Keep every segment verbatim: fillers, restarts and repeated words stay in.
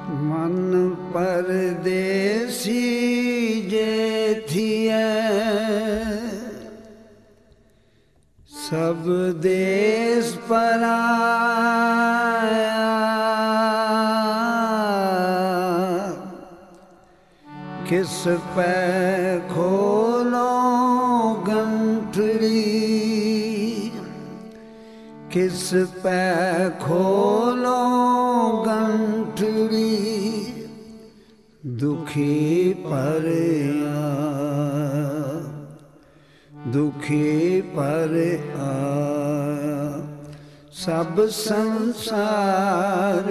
मन परदेसी जे थिए सब देश पराया, किस पे खोलो गंठड़ी, किस पे खोलो गंठड़ी, दुखी परया दुखी पर आया। सब संसार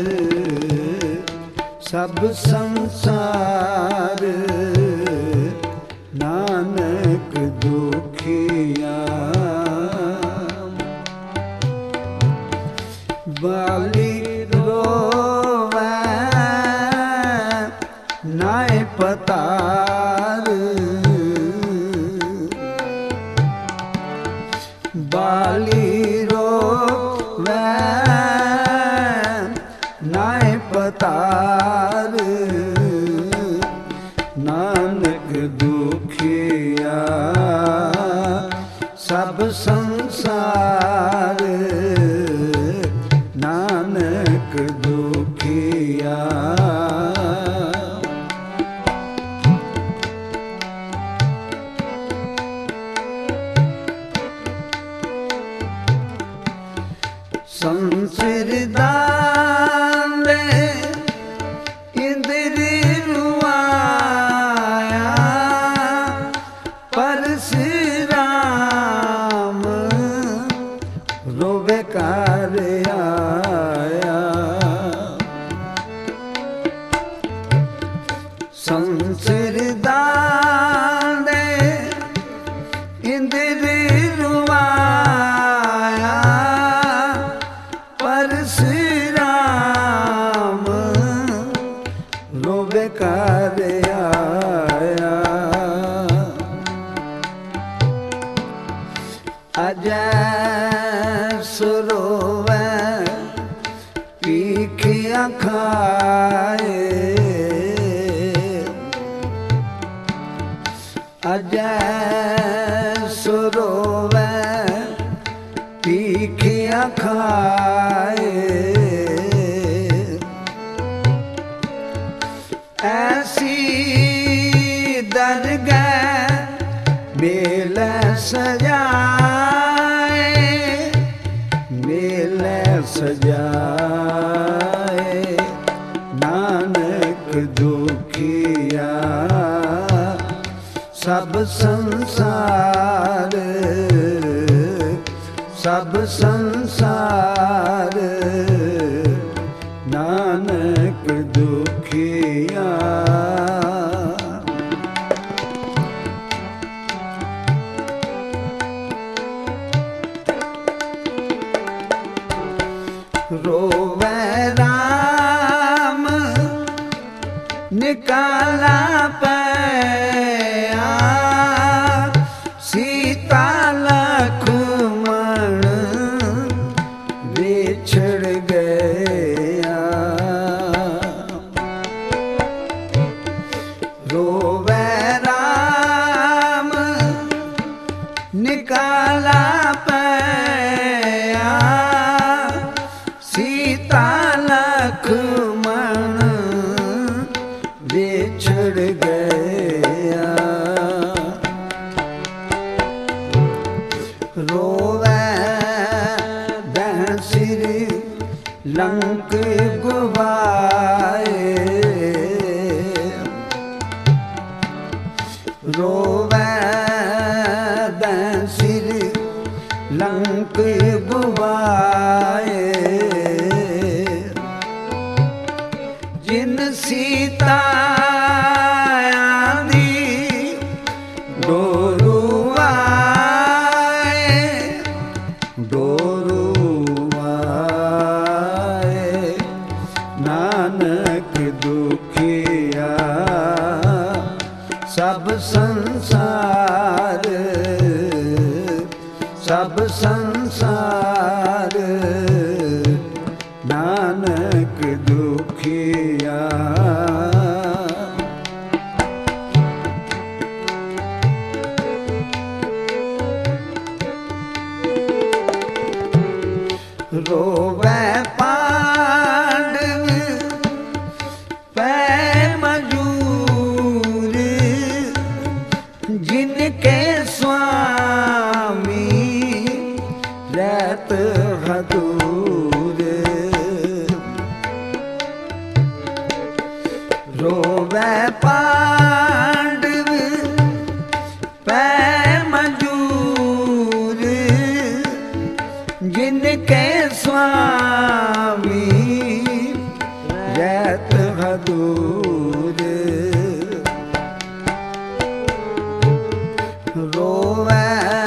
सब संसार नानक दुखिया। बाली रोवे नाय पतार, बाली रोवे नाय पतार, नानक दुखिया। सब संसार नानक दुखिया। संसिर दांदे इंद्र रुआया, परशुराम रोवे कार आया। संसिर दांदे इंद्र रुआया, परशुराम रोवे कार आया। अजय सुरोवे पीखिया खाए, अजय सुरोवे पीखिया खाए। ऐसी दरगाह मेल सजाए, मेल सजाए, नानक दुखिया। सब संसार सब संसार नानक दुखिया। रोवे राम निकाला पैया, सीता लक्ष्मण बिछड़ गया। रोवे राम निकाला पैया, सीता लक्ष्मण बिछड़ गया। रोवे दहसिर लंक गुबाए, रोवे दहसिर लंक गुबाए। जिन सीता आंदी डोरू आए, डोरू आए, नानक दुखिया। सब संसार सब संसार ਨਾਨਕ ਦੁਖੀਆ। ਰੋਵੈ ਪਾਂਡਵ ਪੈ ਮਜੂਰ, ਜਿਨ ਕੇ ਸੁਆਮੀ ਰਹਿਤ ਹਦੂਰ। ਰੋਵੈ ਪਾਂਡਵ ਪੈ ਮਜੂਰ, ਜਿਨ ਕੇ ਸੁਆਮੀ ਰਹਿਤ ਹਦੂਰ। ਰੋਵੈ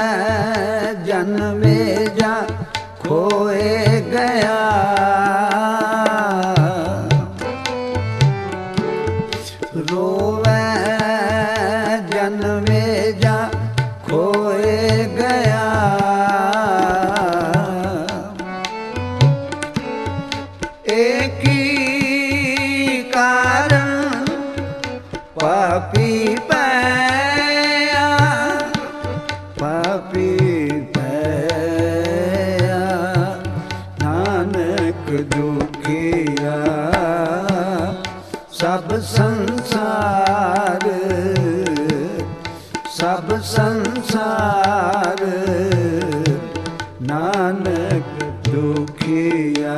ਜਨਮੇ ਜਾ ਖੋਏ ਗਿਆ, ਰੋਵੈ ਜਨਮੇ ਜਾ ਖੋਏ ਗਿਆ। ਏਕੀ ਕਾਰਨ ਪਾਪੀ ਪਇਆ, ਪਾਪੀ ਪਇਆ ਨਾਨਕ ਦੁਖੀਆ। ਸਭ ਸੰਸਾਰ ਸਭ ਸੰਸਾਰ ਨਾਨਕ ਦੁਖੀਆ।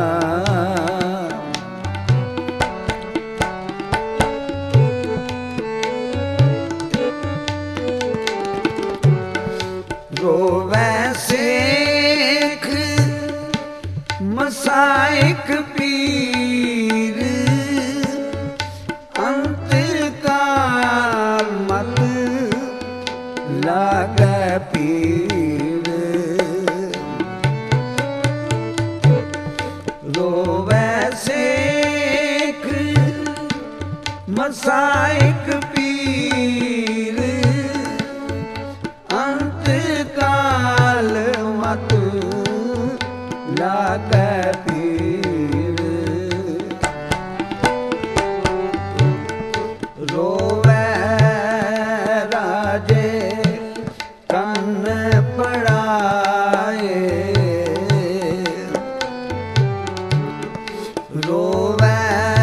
ਰੋਵੈ ਸੇਖ ਮਸਾਇਕ ਪੀਰ, ਅੰਤ ਕਾਲ ਮਤ ਲਾਗੈ ਪੀਰ। ਰੋਵੈ ਸੇਖ ਮਸਾਇਕ ਪੀਰ, ਅੰਤ ਕਾਲ ਮਤ ਲਾਗੈ ਪੀਰ। ਰੋਵੈ ਰਾਜੇ ਕੰਨ ਪੜਾਏ, ਰੋਵੈ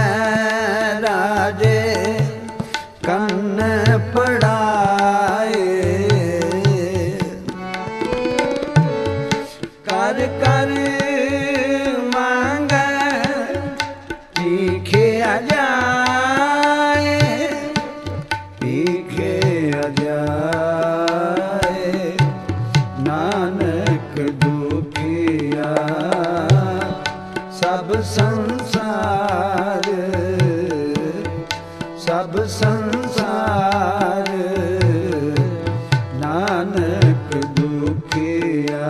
ਰਾਜੇ ਕੰਨ ਪੜਾਏ। ਕਰ ਕਰ ਮੰਗੈ ਭੀਖਿਆ ਜਾਏ, ਭੀਖਿਆ ਜਾਏ ਨਾਨਕ ਦੁਖੀਆ। ਸਭ ਸੰਸਾਰ ਸਭ ਸੰਸਾਰ ਨਾਨਕ ਦੁਖੀਆ।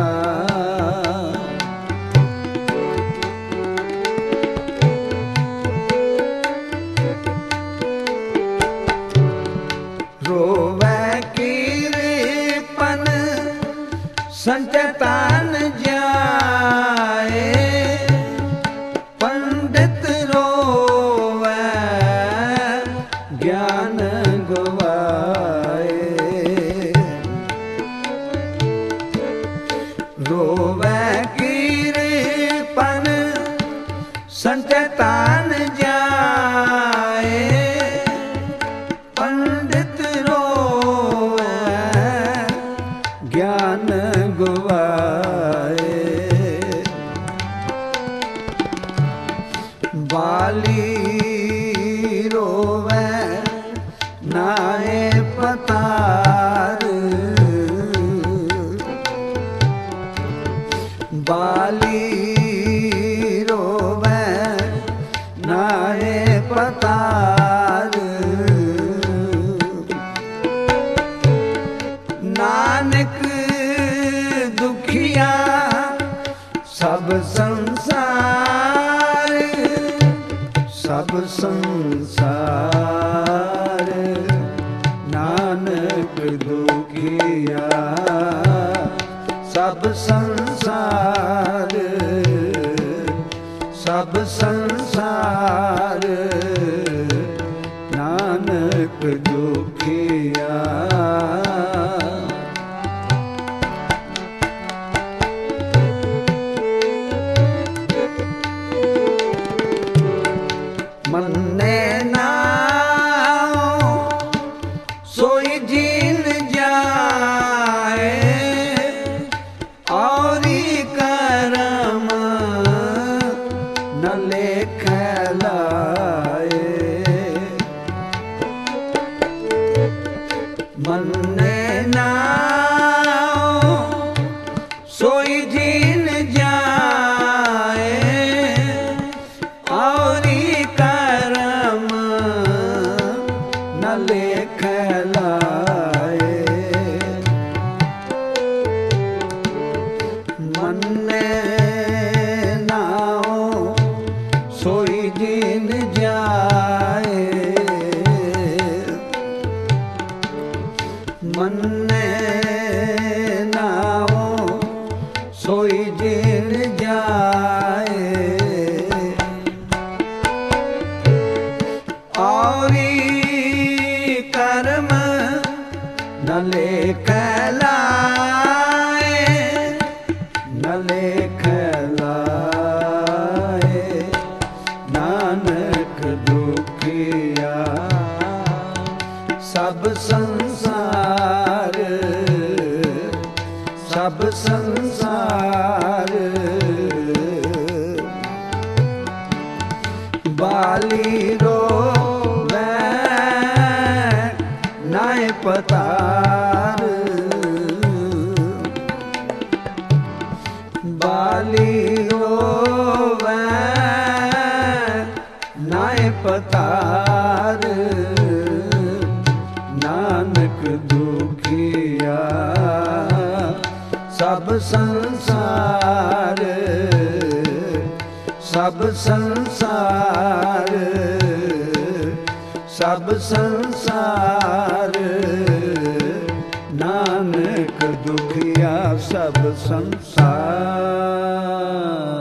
ਰੋਵੈ ਕੀਰਪਨ ਸੰਚਤਾਨ ਜਾਏ, ਪੰਡਿਤ ਰੋਵੈ ਗਿਆਨ ਗਵਾਏ। ਰੋਵੈ ਕੀਰਪਨ ਸੰਚਤਾਨ ਜਾਏ, ਪੰਡਿਤ ਰੋਵੈ ਗਿਆਨ ਗਵਾਏ। ਬਾਲੀ ਰੋਵੈ ਨਾਏ ਪਤਾਰ, ਬਾਲੀ ਰੋਵੈ ਨਾਏ ਪਤਾਰ। ਨਾਨਕ ਦੁਖੀਆ ਸਭ ਸੰਸਾਰ ਸਭ ਸੰਸਾਰ ਨਾਨਕ ਦੁਖੀਆ। ਸਭ ਸੰਸਾਰ ਸਭ ਸੰਸਾਰ ਨਾਨਕ ਦੁਖੀਆ। ਮੰਨੇ ਨਾਉ ਸੋਈ ਜੀਨ ਜਾਏ, ਔਰੀ ਕਰਮ ਨ ਲੇਖੈ ਲਾਏ। ਮੰਨੇ ਨਾਉ ਸੋਈ ਜੀਨ ਜਾਏ, ਔਰੀ ਕਰਮ ਨ ਲੇਖੈ ਲਾਏ। ਮੰਨੇ ਨਾਉ ਸੋਈ ਜੀਨ ਜਾਏ, ਮੰਨੇ ਨਾਉ ਸੋਈ ਜੀਨ ਜਾਏ। ਔਰੀ ਕਰਮ ਨ ਲੇਖੈ ਲਾਏ, ਨ ਲੇਖੈ ਲਾਏ। ਨਾਨਕ ਦੁਖੀਆ ਸਭ ਸੰਸਾਰ, ਸਭ ਸੰਸਾਰ ਬਾਲੀ ਰੋਵੈ ਨਾਇ ਪਤਾਰ। ਬਾਲੀ ਰੋਵੈ ਨਾਇ ਪਤਾਰ। ਨਾਨਕ ਦੁਖੀਆ ਸਭ ਸੰਸਾਰ, ਸਭ ਸੰਸਾਰ, ਸਭ ਸੰਸਾਰ। ਨਾਨਕ ਦੁਖੀਆ ਸਭ ਸੰਸਾਰ।